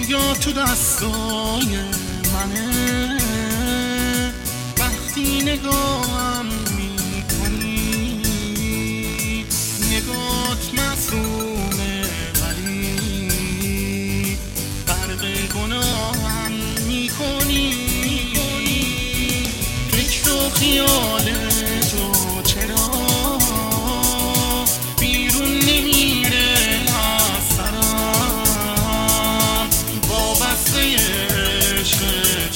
دنیا تو دستای منه، وقتی نگاهم میکنی نگات معصومه، ولی غرق گناهم میکنی. فکر و خیال تو چرا بیرون نمیره از سرم، وابسته عشقت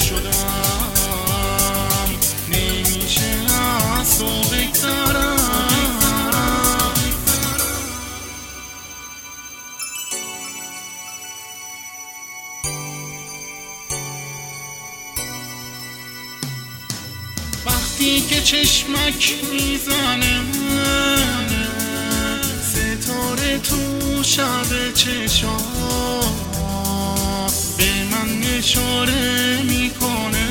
شدم، نمیشه از تو بگذرم. وقتی که چشمک میزنه ستاره تو شب چشام، به من اشاره میکنه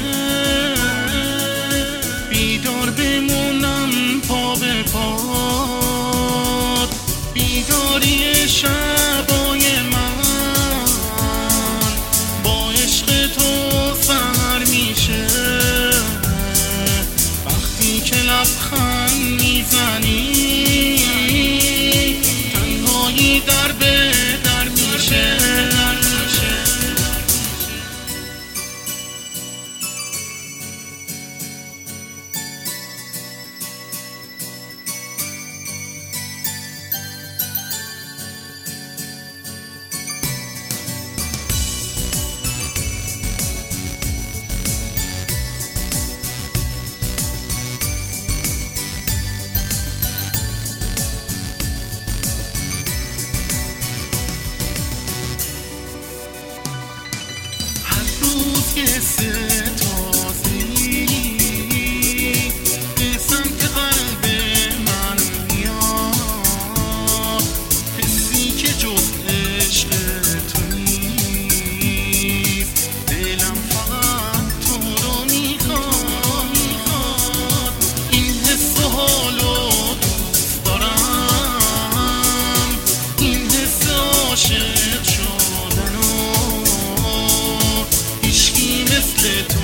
بیدار بمونم پا به پا. بیداری شبای من با عشق تو سحر میشه، وقتی که لبخند میزنی تنهایی در به در میشه. که ستازی به سمت قلب من میاد، حسی که جز عشق تو نیست، دلم فقط تو رو میخواد. این حس و حالو دوست دارم، این حس عاشق شدن و هیچکی مثل تو